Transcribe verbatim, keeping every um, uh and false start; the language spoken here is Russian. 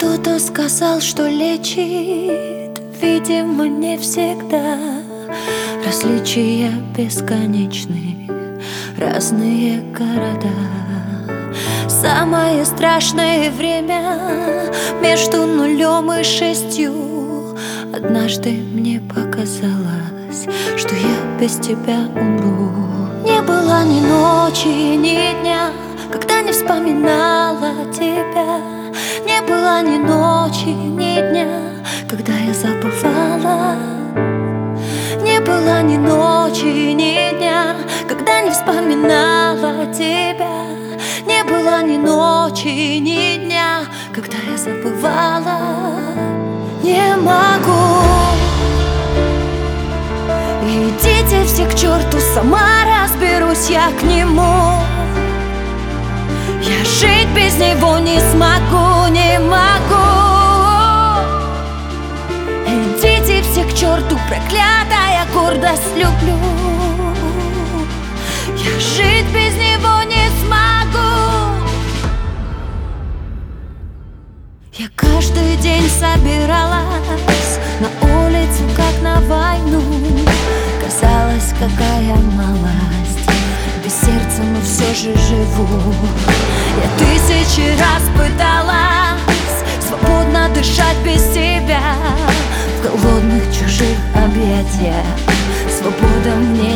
Кто-то сказал, что лечит, видимо, не всегда. Различия бесконечны, разные города. Самое страшное время между нулем и шестью. Однажды мне показалось, что я без тебя умру. Не было ни ночи, ни дня, когда не вспоминала тебя. Не было ни ночи, ни дня, когда я забывала. Не было ни ночи, ни дня, когда не вспоминала тебя. Не было ни ночи, ни дня, когда я забывала. Не могу. Идите все к черту, сама разберусь я к нему. Я жить без него не смогу, не могу. Идите все к черту, проклятая гордость люблю. Я жить без него не смогу. Я каждый день собиралась на улицу, как на войну. Казалось, какая малость, без сердца, но все же живу. Я тысячи раз пыталась свободно дышать без тебя в голодных чужих объятиях. Свобода мне